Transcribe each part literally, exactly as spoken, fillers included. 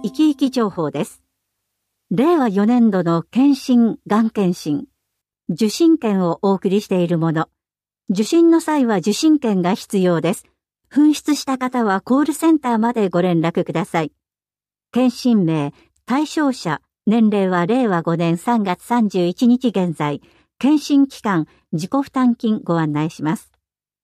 生き生き情報です。れいわよねんどの検診・がん検診、受診券をお送りしているもの。受診の際は受診券が必要です。紛失した方はコールセンターまでご連絡ください。検診名、対象者、年齢はれいわごねんさんがつさんじゅういちにち現在、検診期間、自己負担金ご案内します。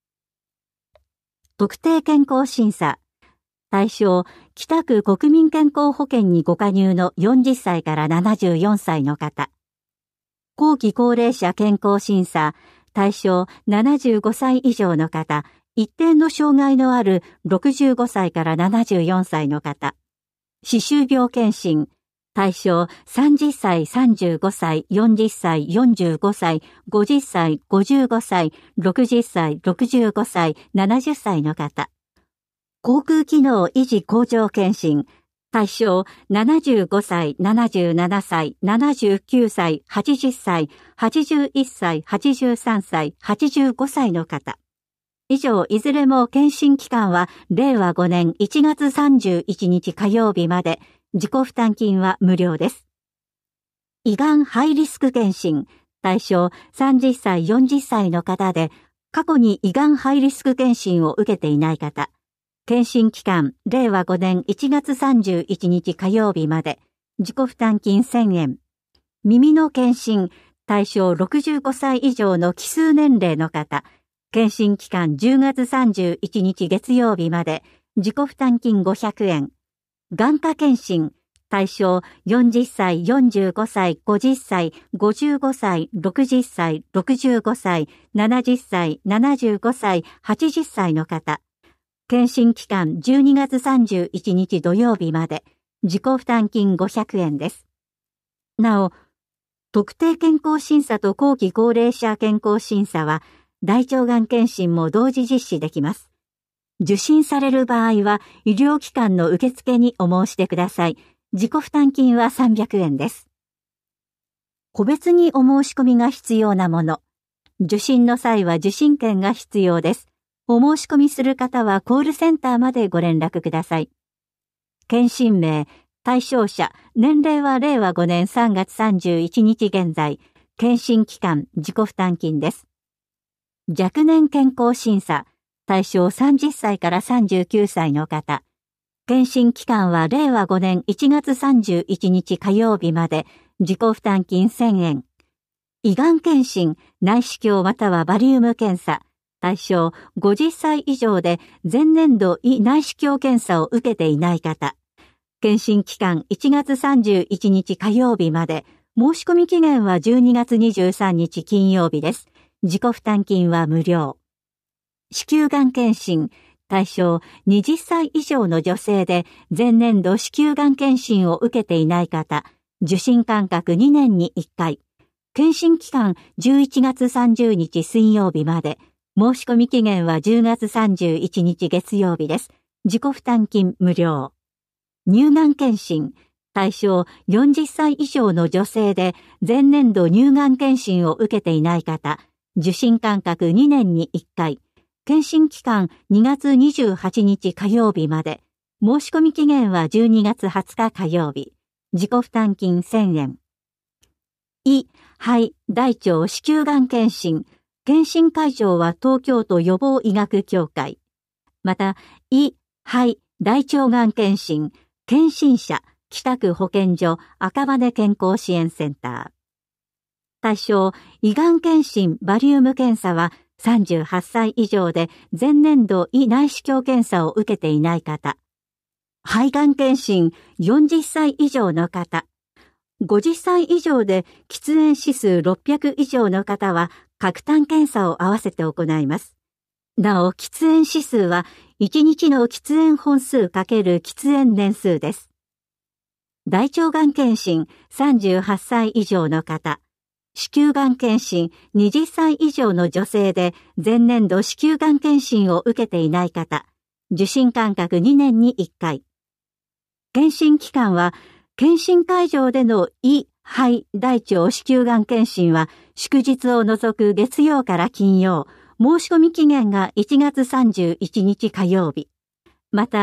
特定健康審査。対象、北区国民健康保険にご加入のよんじゅっさいからななじゅうよんさいの方。後期高齢者健康審査。対象、ななじゅうごさい以上の方。一定の障害のあるろくじゅうごさいからななじゅうよんさいの方。歯周病検診。対象、さんじゅっさい、さんじゅうごさい、よんじゅっさい、よんじゅうごさい、ごじゅっさい、ごじゅうごさい、ろくじゅっさい、ろくじゅうごさい、ななじゅっさいの方。口腔機能維持向上検診。対象、ななじゅうごさい、ななじゅうななさい、ななじゅうきゅうさい、はちじゅっさい、はちじゅういっさい、はちじゅうさんさい、はちじゅうごさいの方。以上、いずれも検診期間は、れいわごねんいちがつさんじゅういちにち火曜日まで、自己負担金は無料です。胃がんハイリスク検診。対象、さんじゅっさい、よんじゅっさいの方で、過去に胃がんハイリスク検診を受けていない方。検診期間、れいわごねんいちがつさんじゅういちにち火曜日まで、自己負担金せんえん。耳の検診、対象ろくじゅうごさい以上の奇数年齢の方。検診期間じゅうがつさんじゅういちにち月曜日まで、自己負担金ごひゃくえん。眼科検診、対象よんじゅっさい、よんじゅうごさい、ごじゅっさい、ごじゅうごさい、ろくじゅっさい、ろくじゅうごさい、ななじゅっさい、ななじゅうごさい、はちじゅっさいの方。検診期間じゅうにがつさんじゅういちにち土曜日まで、自己負担金ごひゃくえんです。なお、特定健康審査と後期高齢者健康審査は、大腸がん検診も同時実施できます。受診される場合は、医療機関の受付にお申し出ください。自己負担金はさんびゃくえんです。個別にお申し込みが必要なもの。受診の際は受診券が必要です。お申し込みする方はコールセンターまでご連絡ください。検診名、対象者、年齢はれいわごねんさんがつさんじゅういちにち現在、検診期間、自己負担金です。若年健康審査、対象さんじゅっさいからさんじゅうきゅうさいの方。検診期間はれいわごねんいちがつさんじゅういちにち火曜日まで、自己負担金せんえん。胃がん検診、内視鏡またはバリウム検査。対象ごじゅっさい以上で前年度胃内視鏡検査を受けていない方。検診期間いちがつさんじゅういちにち火曜日まで、申し込み期限はじゅうにがつにじゅうさんにち金曜日です。自己負担金は無料。子宮がん検診、対象はたち以上の女性で前年度子宮がん検診を受けていない方。受診間隔にねんにいっかい。検診期間じゅういちがつさんじゅうにち水曜日まで。申し込み期限はじゅうがつさんじゅういちにち月曜日です。自己負担金無料。乳がん検診。対象よんじゅっさい以上の女性で前年度乳がん検診を受けていない方。受診間隔にねんにいっかい。検診期間にがつにじゅうはちにち火曜日まで。申し込み期限はじゅうにがつはつか火曜日。自己負担金せんえん。胃、肺、大腸、子宮がん検診。検診会場は東京都予防医学協会。また、胃、肺、大腸がん検診、検診者、北区保健所赤羽健康支援センター。対象、胃がん検診、バリウム検査はさんじゅうはっさい以上で前年度胃内視鏡検査を受けていない方。肺がん検診、よんじゅっさい以上の方。ごじゅっさい以上で喫煙指数ろっぴゃく以上の方は喀痰検査を合わせて行います。なお、喫煙指数はいちにちの喫煙本数かける喫煙年数です。大腸がん検診さんじゅうはっさい以上の方。子宮がん検診はたち以上の女性で前年度子宮がん検診を受けていない方。受診間隔にねんにいっかい。検診期間は検診会場での胃、肺、大腸、子宮がん検診は祝日を除く月曜から金曜、申し込み期限がいちがつさんじゅういちにち火曜日。また、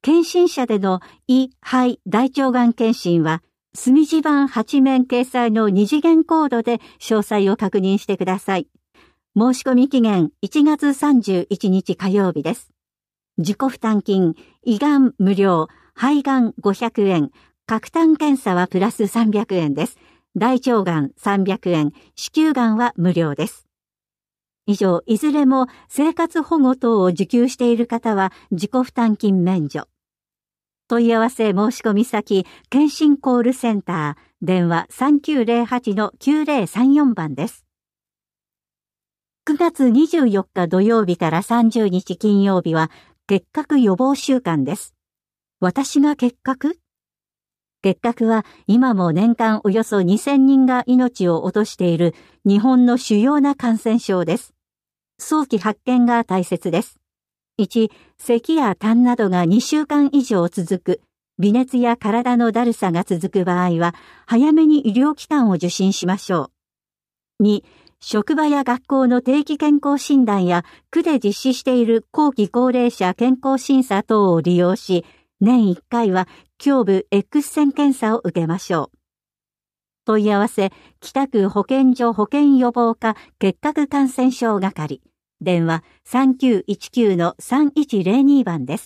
検診者での胃、肺、大腸がん検診は、墨字版はち面掲載の二次元コードで詳細を確認してください。申し込み期限いちがつさんじゅういちにち火曜日です。自己負担金、胃がん無料、肺がんごひゃくえん、角炭検査はプラスさんびゃくえんです。大腸がんさんびゃくえん、子宮がんは無料です。以上、いずれも生活保護等を受給している方は自己負担金免除。問い合わせ申し込み先、検診コールセンター、電話 さんきゅうゼロはちのきゅうゼロさんよん 番です。くがつにじゅうよっか土曜日からさんじゅうにち金曜日は結核予防週間です。私が結核？結核は今も年間およそにせんにんが命を落としている日本の主要な感染症です。早期発見が大切です。いち、咳や痰などがにしゅうかん以上続く、微熱や体のだるさが続く場合は、早めに医療機関を受診しましょう。に、職場や学校の定期健康診断や区で実施している後期高齢者健康審査等を利用し、年いっかいは胸部 X 線検査を受けましょう。問い合わせ、北区保健所保健予防課結核感染症係。電話 さんきゅういちきゅうのさんいちゼロに 番です。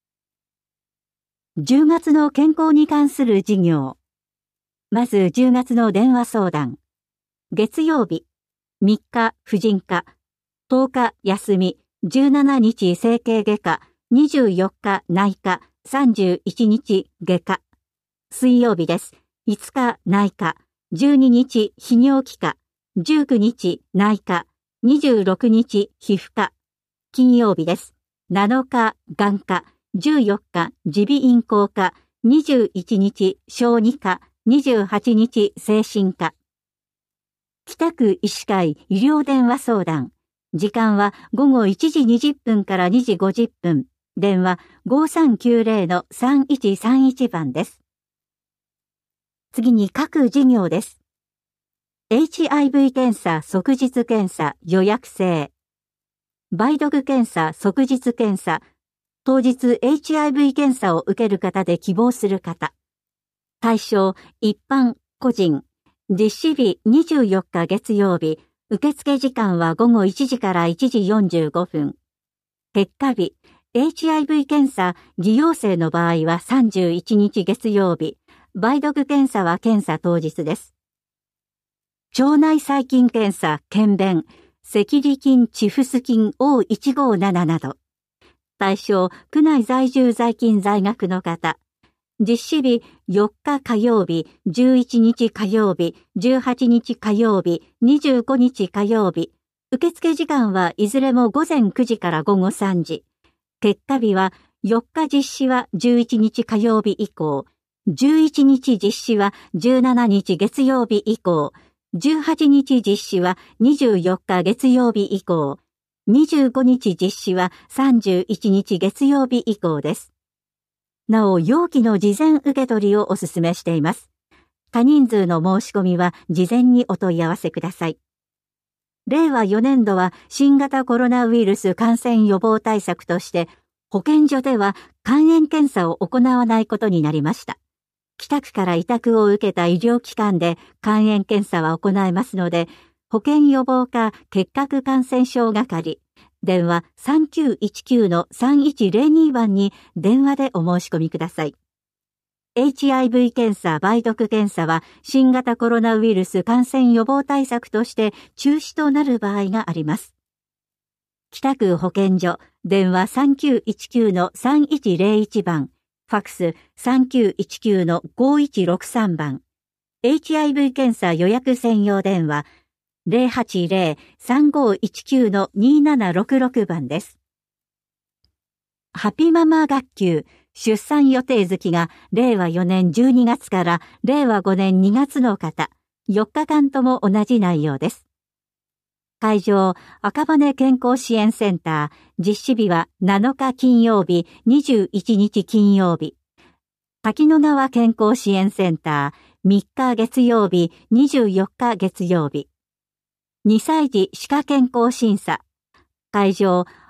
じゅうがつの健康に関する事業。まずじゅうがつの電話相談。月曜日、みっか婦人科、とおか休み、じゅうしちにち整形外科、にじゅうよっか内科、さんじゅういちにち外科。水曜日です。いつか内科、じゅうににち泌尿器科、じゅうくにち内科、にじゅうろくにち皮膚科。金曜日です。なのか眼科、じゅうよっか耳鼻咽喉科、にじゅういちにち小児科、にじゅうはちにち精神科。北区医師会医療電話相談。時間はごごいちじにじゅっぷんからにじごじゅっぷん。電話 ごさんきゅうゼロのさんいちさんいち 番です。次に各事業です。エイチアイブイ 検査即日検査予約制。梅毒検査即日検査。当日 エイチアイブイ 検査を受ける方で希望する方。対象一般個人。実施日にじゅうよっか月曜日。受付時間はごごいちじからいちじよんじゅうごふん。結果日。エイチアイブイ 検査偽陽性の場合はさんじゅういちにち月曜日。梅毒検査は検査当日です。腸内細菌検査、検便、赤痢菌、チフス菌 オーいちごーなな など。対象、区内在住在勤在学の方。実施日、よっか火曜日、じゅういちにち火曜日、じゅうはちにち火曜日、にじゅうごにち火曜日。受付時間はいずれもごぜんくじからごごさんじ。結果日は、よっか実施はじゅういちにち火曜日以降、じゅういちにち実施はじゅうしちにち月曜日以降、じゅうはちにち実施はにじゅうよっか月曜日以降、にじゅうごにち実施はさんじゅういちにち月曜日以降です。なお、容器の事前受け取りをお勧めしています。多人数の申し込みは事前にお問い合わせください。れいわよねんどは新型コロナウイルス感染予防対策として、保健所では肝炎検査を行わないことになりました。北区から委託を受けた医療機関で肝炎検査は行えますので、保健予防課結核感染症係、電話 さんきゅういちきゅうのさんいちゼロに 番に電話でお申し込みください。エイチアイブイ 検査、梅毒検査は新型コロナウイルス感染予防対策として中止となる場合があります。北区保健所、電話 さんきゅういちきゅうのさんいちゼロいち 番、ファクス さんきゅういちきゅうのごいちろくさん 番、エイチアイブイ 検査予約専用電話 ゼロはちゼロ さんごいちきゅうのにななろくろく 番です。ハピママ学級出産予定月がれいわよねんじゅうにがつかられいわごねんにがつの方、よっかかんとも同じ内容です。会場、赤羽健康支援センター、実施日はなのか金曜日、にじゅういちにち金曜日。滝野川健康支援センター、みっか月曜日、にじゅうよっか月曜日。にさい児歯科健康審査。会場、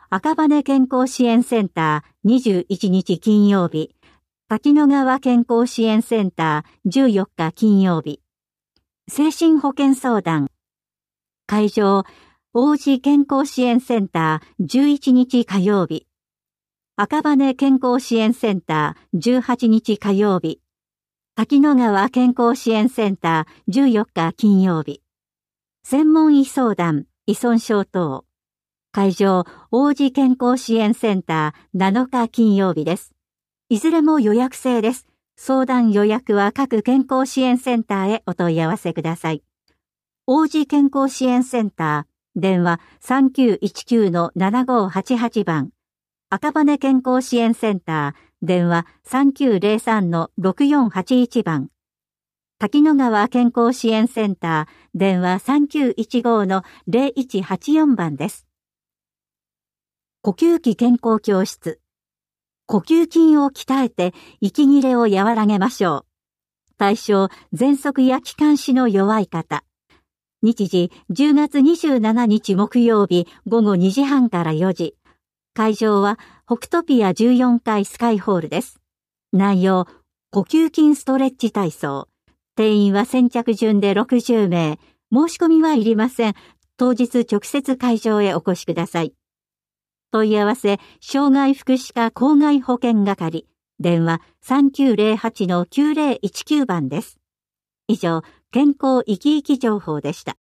赤羽健康支援センターにじゅういちにち金曜日、滝野川健康支援センターじゅうよっか金曜日、精神保健相談、会場、王子健康支援センターじゅういちにち火曜日、赤羽健康支援センターじゅうはちにち火曜日、滝野川健康支援センターじゅうよっか金曜日、専門医相談、依存症等、会場、王子健康支援センターなのか金曜日です。いずれも予約制です。相談予約は各健康支援センターへお問い合わせください。王子健康支援センター、電話 さんきゅういちきゅうのななごはちはち 番。赤羽健康支援センター、電話 さんきゅうゼロさんのろくよんはちいち 番。滝野川健康支援センター、電話さんきゅういちごのゼロいちはちよん 番です。呼吸器健康教室。呼吸筋を鍛えて息切れを和らげましょう。対象、喘息や気管支の弱い方。日時、じゅうがつにじゅうしちにち木曜日ごごにじはんからよじ。会場は北トピアじゅうよんかいスカイホールです。内容、呼吸筋ストレッチ体操。定員は先着順でろくじゅうめい。申し込みはいりません。当日直接会場へお越しください。問い合わせ、障害福祉課公害保険係。電話 さんきゅうゼロはちのきゅうゼロいちきゅう 番です。以上、健康生き生き情報でした。